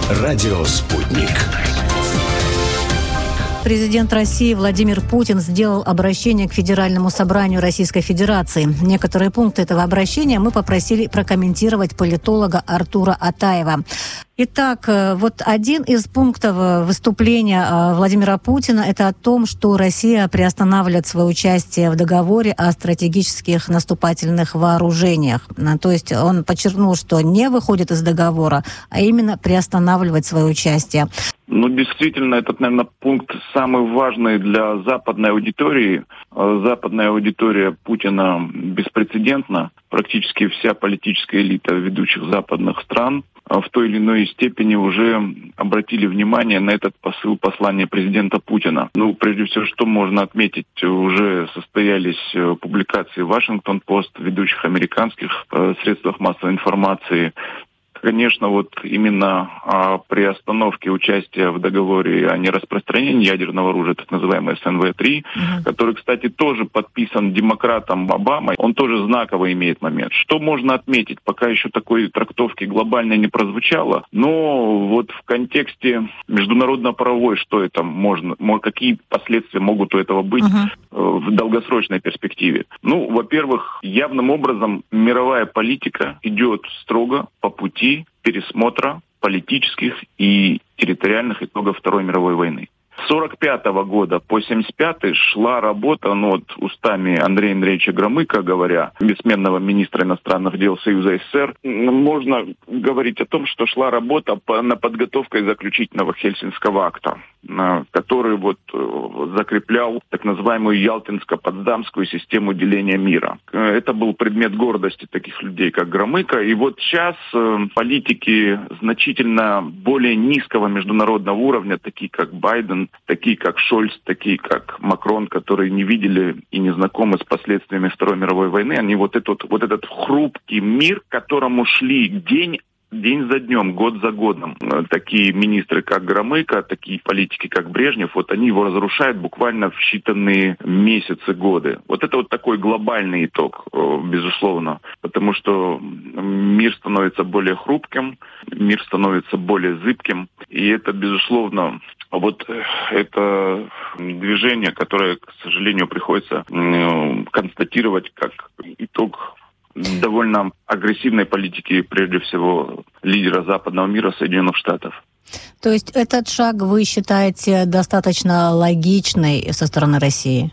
Радио «Спутник». Президент России Владимир Путин сделал обращение к Федеральному собранию Российской Федерации. Некоторые пункты этого обращения мы попросили прокомментировать политолога Артура Атаева. Итак, вот один из пунктов выступления Владимира Путина – это о том, что Россия приостанавливает свое участие в договоре о стратегических наступательных вооружениях. То есть он подчеркнул, что не выходит из договора, а именно приостанавливает свое участие. Действительно, этот, наверное, пункт самый важный для западной аудитории. Западная аудитория Путина беспрецедентна. Практически вся политическая элита ведущих западных стран в той или иной степени уже обратили внимание на этот посыл послания президента Путина. Прежде всего, что можно отметить, уже состоялись публикации «Вашингтон-Пост», ведущих американских средствах массовой информации. Конечно, именно о приостановке участия в договоре о нераспространении ядерного оружия, так называемый СНВ-3, который, кстати, тоже подписан демократом Обамой, он тоже знаковый имеет момент. Что можно отметить? Пока еще такой трактовки глобальной не прозвучало, но в контексте международно-правовой, что это какие последствия могут у этого быть в долгосрочной перспективе? Во-первых, явным образом мировая политика идет строго по пути пересмотра политических и территориальных итогов Второй мировой войны. С 1945 года по 1975 шла работа, устами Андрея Андреевича Громыка, говоря, бессменного министра иностранных дел Союза СССР, можно говорить о том, что шла работа на подготовкой заключительного Хельсинского акта, который закреплял так называемую Ялтинско-Потсдамскую систему деления мира. Это был предмет гордости таких людей, как Громыко. И сейчас политики значительно более низкого международного уровня, такие как Байден, такие как Шольц, такие как Макрон, которые не видели и не знакомы с последствиями Второй мировой войны, они этот хрупкий мир, к которому шли день за днем, год за годом. Такие министры, как Громыко, такие политики, как Брежнев, они его разрушают буквально в считанные месяцы, годы. Это такой глобальный итог, безусловно, потому что мир становится более хрупким, мир становится более зыбким, и это, безусловно, это движение, которое, к сожалению, приходится констатировать как итог довольно агрессивной политики, прежде всего, лидера западного мира, Соединенных Штатов. То есть этот шаг вы считаете достаточно логичный со стороны России?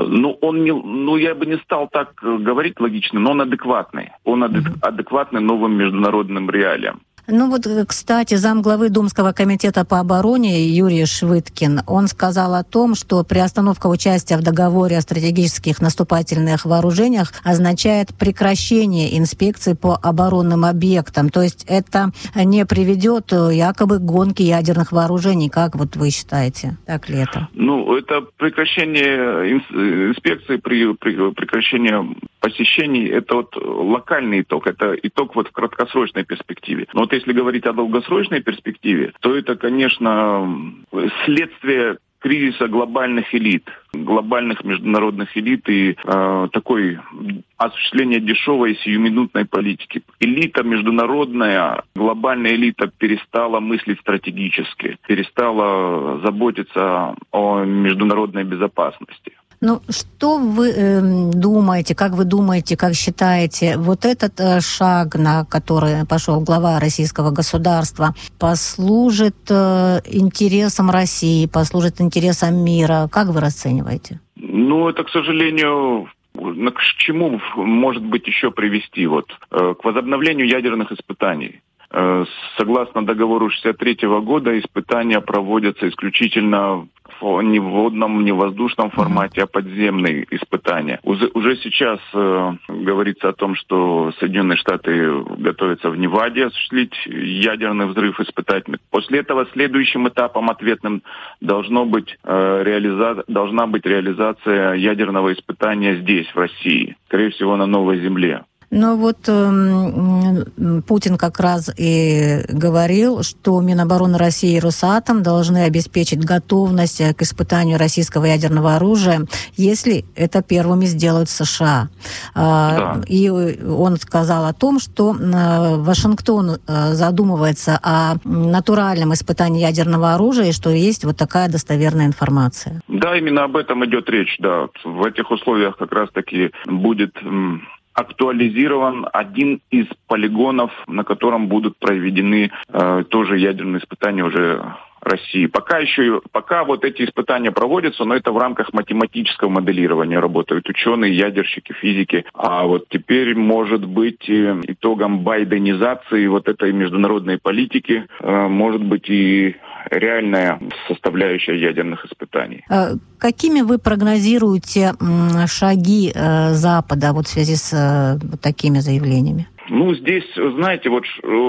Я бы не стал так говорить логично, но он адекватный. Он адекватный новым международным реалиям. Кстати, замглавы Думского комитета по обороне Юрий Швыдкин, он сказал о том, что приостановка участия в договоре о стратегических наступательных вооружениях означает прекращение инспекции по оборонным объектам. То есть это не приведет якобы к гонке ядерных вооружений. Как вы считаете? Так ли это? Это прекращение инспекции, прекращение посещений, это локальный итог, это итог в краткосрочной перспективе. Но если говорить о долгосрочной перспективе, то это, конечно, следствие кризиса глобальных элит, глобальных международных элит и такой осуществление дешевой и сиюминутной политики. Элита международная, глобальная элита перестала мыслить стратегически, перестала заботиться о международной безопасности. Что вы думаете, как считаете, этот шаг, на который пошел глава российского государства, послужит интересам России, послужит интересам мира? Как вы расцениваете? Это, к сожалению, к чему может быть еще привести? К возобновлению ядерных испытаний. Согласно договору 1963 года, испытания проводятся исключительно не в водном, не в воздушном формате, а подземные испытания. Уже сейчас говорится о том, что Соединенные Штаты готовятся в Неваде осуществить ядерный взрыв испытательный. После этого следующим этапом ответным должна быть реализация ядерного испытания здесь, в России, скорее всего, на Новой Земле. Но вот Путин как раз и говорил, что Минобороны России и Росатом должны обеспечить готовность к испытанию российского ядерного оружия, если это первыми сделают США. Да. И он сказал о том, что Вашингтон задумывается о натуральном испытании ядерного оружия, и что есть вот такая достоверная информация. Да, именно об этом идет речь, да. В этих условиях как раз-таки будет актуализирован один из полигонов, на котором будут проведены тоже ядерные испытания уже России. Пока вот эти испытания проводятся, но это в рамках математического моделирования работают ученые, ядерщики, физики. А вот теперь, может быть, итогом байденизации вот этой международной политики, может быть и реальная составляющая ядерных испытаний. Какими вы прогнозируете шаги Запада вот в связи с вот такими заявлениями? Ну, здесь, знаете, вот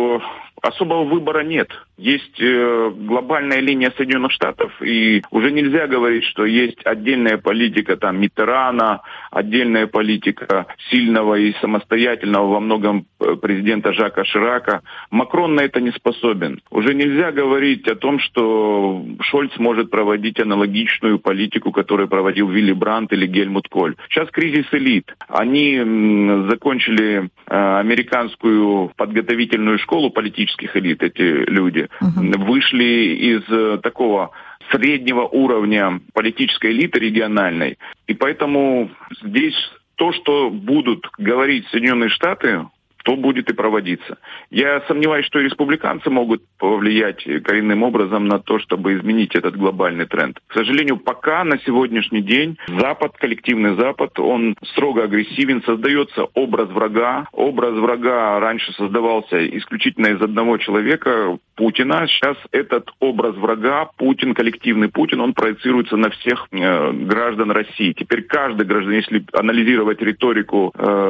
особого выбора нет. Есть глобальная линия Соединенных Штатов, и уже нельзя говорить, что есть отдельная политика там Миттерана, отдельная политика сильного и самостоятельного во многом президента Жака Ширака. Макрон на это не способен. Уже нельзя говорить о том, что Шольц может проводить аналогичную политику, которую проводил Вилли Брандт или Гельмут Коль. Сейчас кризис элит. Они закончили американскую подготовительную школу политических элит, эти люди. Вышли из такого среднего уровня политической элиты региональной. И поэтому здесь то, что будут говорить Соединенные Штаты, то будет и проводиться. Я сомневаюсь, что и республиканцы могут повлиять коренным образом на то, чтобы изменить этот глобальный тренд. К сожалению, пока на сегодняшний день Запад, коллективный Запад, он строго агрессивен, создается образ врага. Образ врага раньше создавался исключительно из одного человека, Путина. Сейчас этот образ врага, Путин, коллективный Путин, он проецируется на всех граждан России. Теперь каждый гражданин, если анализировать риторику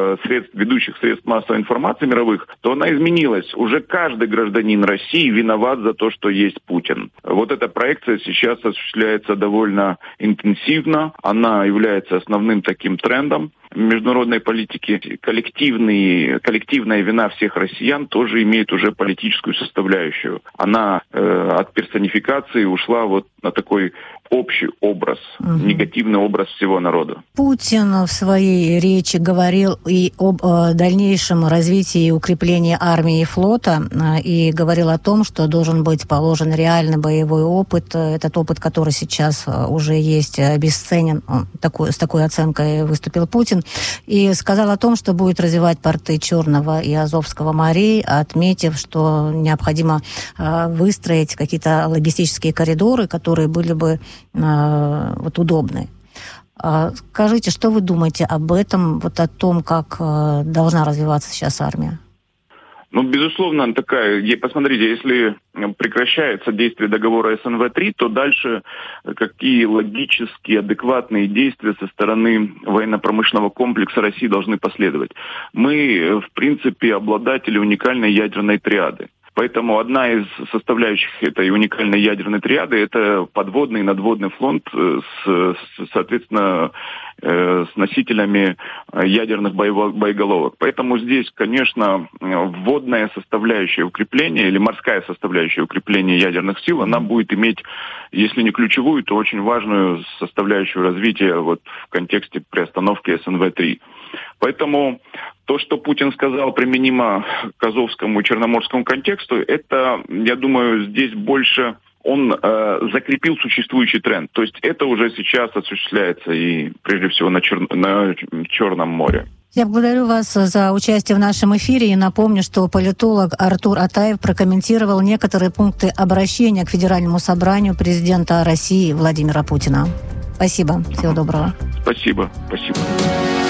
ведущих средств массовой информации мировых, то она изменилась. Уже каждый гражданин России виноват за то, что есть Путин. Вот эта проекция сейчас осуществляется довольно интенсивно. Она является основным таким трендом международной политики. Коллективная вина всех россиян тоже имеет уже политическую составляющую. Она от персонификации ушла вот на такой общий образ, негативный образ всего народа. Путин в своей речи говорил и об дальнейшем развитии и укреплении армии и флота, и говорил о том, что должен быть положен реальный боевой опыт. Этот опыт, который сейчас уже есть, обесценен. С такой оценкой выступил Путин. И сказал о том, что будет развивать порты Черного и Азовского морей, отметив, что необходимо выстроить какие-то логистические коридоры, которые были бы удобны. Скажите, что вы думаете об этом, вот о том, как должна развиваться сейчас армия? Ну, безусловно, посмотрите, если прекращается действие договора СНВ-3, то дальше какие логические, адекватные действия со стороны военно-промышленного комплекса России должны последовать. Мы, в принципе, обладатели уникальной ядерной триады. Поэтому одна из составляющих этой уникальной ядерной триады – это подводный и надводный фронт соответственно, с носителями ядерных боеголовок. Поэтому здесь, конечно, водная составляющая укрепления или морская составляющая укрепления ядерных сил, она будет иметь, если не ключевую, то очень важную составляющую развития вот в контексте приостановки СНВ-3. Поэтому то, что Путин сказал, применимо к Азовскому и Черноморскому контексту, это, я думаю, здесь больше он закрепил существующий тренд. То есть это уже сейчас осуществляется и, прежде всего, на Черном море. Я благодарю вас за участие в нашем эфире и напомню, что политолог Артур Атаев прокомментировал некоторые пункты обращения к Федеральному собранию президента России Владимира Путина. Спасибо. Всего доброго. Спасибо.